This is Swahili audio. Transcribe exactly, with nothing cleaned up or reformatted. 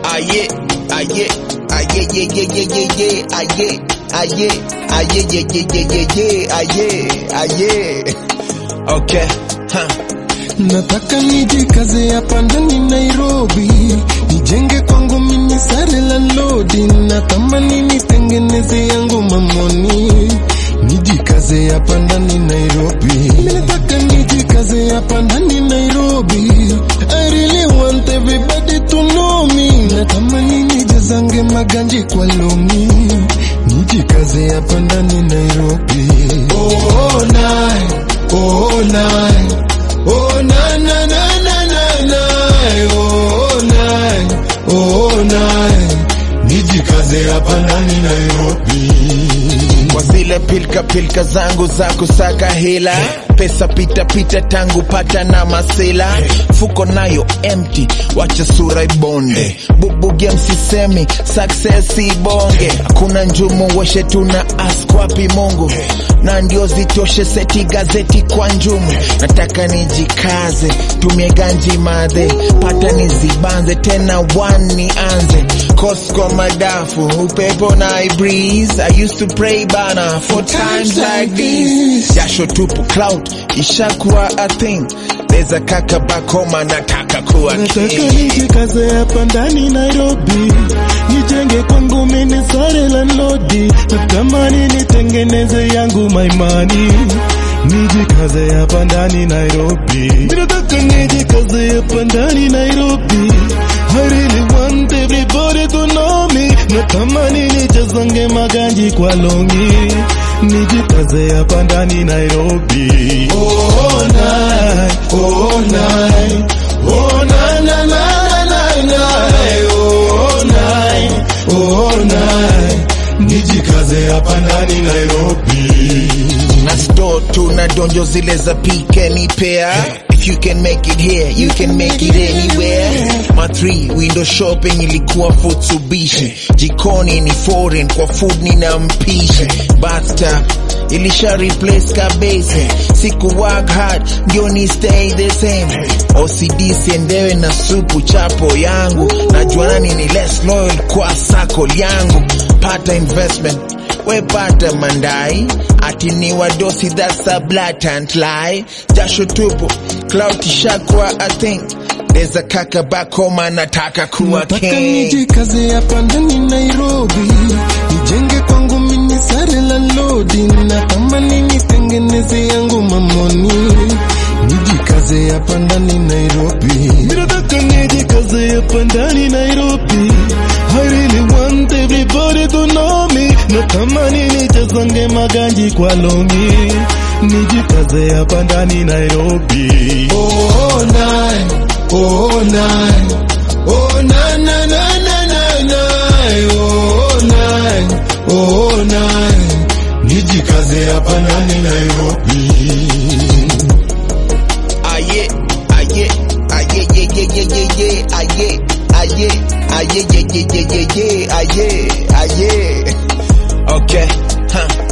Aye, aye, aye, yeah, yeah, yeah, yeah, yeah, aye, aye, aye, yeah, yeah, yeah, yeah, yeah, aye, aye. Okay, huh. Nataka nijikaze hapa ndani Nairobi, nijenge kwangu mimi sare la lodi, natamani nitengeneze yangu mamoni, nijikaze hapa ndani Nairobi. Nataka nijikaze hapa ndani Nairobi, I really want everybody to know me, natamani nijazange maganji kwa longi, nijikaze hapa ndani Nairobi. Oh night, oh night, oh na na na na na na, oh night, oh night, nijikaze hapa ndani Nairobi. Kwa zile pilka pilka zangu za kusaka hela, pesa pita pita tangu pata na masela, fuko nayo empty, wacha sura ibonde, bubuge msisemi, success ibonge, kuna njumu washe tuna ask wapi Mungu, na ndio zitoshe seti gazeti kwa njumu, nataka nijikaze, tumie ganji madhe, pata nizibanze, tena one nianze, Costco madafu, upepo na I breeze, I used to pray bana, for times like these, jasho tupu clout, ishakuwa a thing, there's a kaka back home anataka kuwa king. Nataka nijikaze hapa ndani Nairobi, nijenge kwangu mimi sare la lodi, natamani nitengeneze yangu my money, nijikaze hapa ndani Nairobi. Nataka nijikaze hapa ndani Nairobi, I really want everybody to know me, natamani nijazange maganji kwa longi, nijikaze hapa ndani Nairobi. Oh night, oh night, oh na na na na na, oh night, oh night, nijikaze hapa ndani Nairobi. Na store tu na donjo zile za pike ni pair, if you can make it here, you can make it anywhere. Ma three window shopping ilikuwa Futsubishi, jikoni ni foreign kwa food ni na mpishi, bathtub ilisha replace kabese, siku work hard ndio ni stay the same, O C D siendewe na supu chapo yangu, najua nani ni less loyal kwa sako yangu, pata investment we pata mandai, ati ni wadosi, that's a blatant lie, jasho tupu clout ishakwa a thing, there's a kaka back home anataka kuwa king. Nataka nijikaze hapa ndani Nairobi, nijenge kwangu mimi sare la lodi, natamani nitengeneze yangu mamoni, nijikaze hapa ndani Nairobi. Nataka nijikaze hapa ndani Nairobi, I really want everybody to know me, natamani nijazange maganji kwa longi, nijikaze hapa ndani Nairobi. Oh night, oh night, oh na na na na na na, oh night, oh night, nijikaze hapa ndani Nairobi. Aye, aye, aye, yeah, yeah, yeah, yeah, yeah, aye, aye, aye, yeah, yeah, yeah, yeah, yeah, aye, aye. Okay, huh.